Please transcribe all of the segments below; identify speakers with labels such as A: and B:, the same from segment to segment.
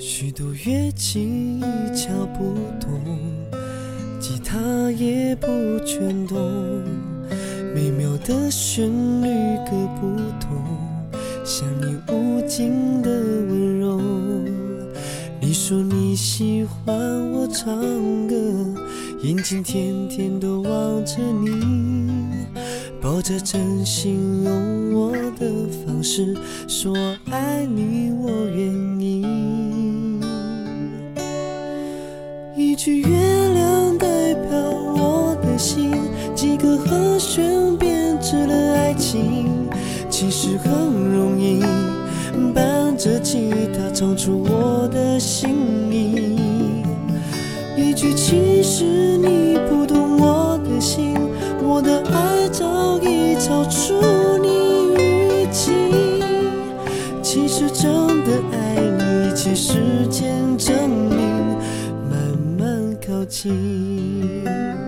A: 许多乐器敲不动，吉他也不全懂，美妙的旋律各不同，像你无尽的温柔。你说你喜欢我唱歌，眼睛天天都望着你，抱着真心用我的方式说爱你我愿意。一句月亮代表我的心，几个和弦编织了爱情，其实很容易，伴着吉他唱出我的心意。一句其实你不懂我的心，我的爱早已超出你预期，其实真的爱你，一切时间证明，慢慢靠近。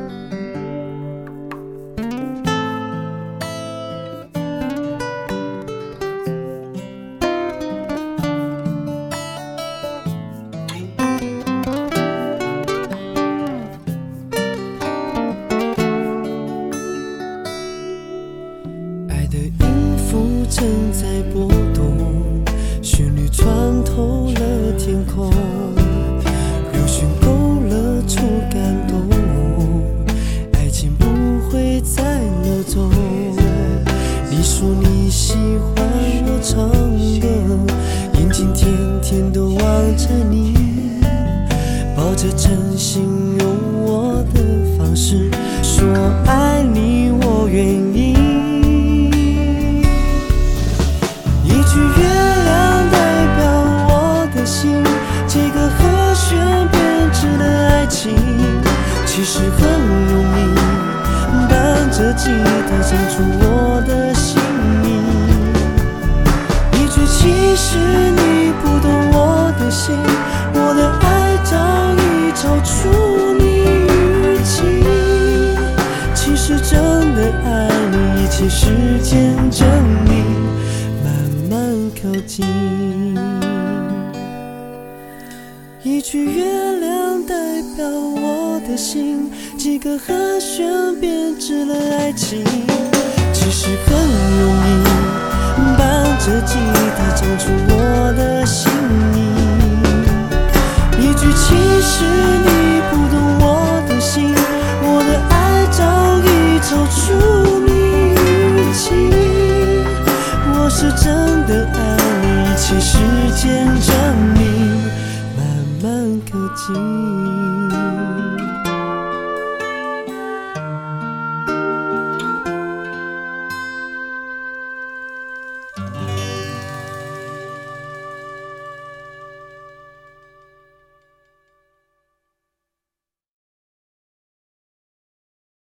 A: 正在波动，旋律穿透了天空，流星勾勒出感动，爱情不会再漏走。你说你喜欢我唱歌，眼睛天天都望着你，抱着真心用我的方式说爱你我愿意。一句月亮代表我的心，几个和弦编织了爱情，其实很容易，伴着吉他唱出我的心意。一句其实你不懂我的心，我的爱早已超出你预期，其实真的爱你，一切时间证明，靠近。一句月亮代表我的心，几个和弦编织了爱情，其实很容易，伴着吉他唱出我的心意。一句其实你不懂我的心，我的爱早已超出你预期，我是真的爱你，一切时间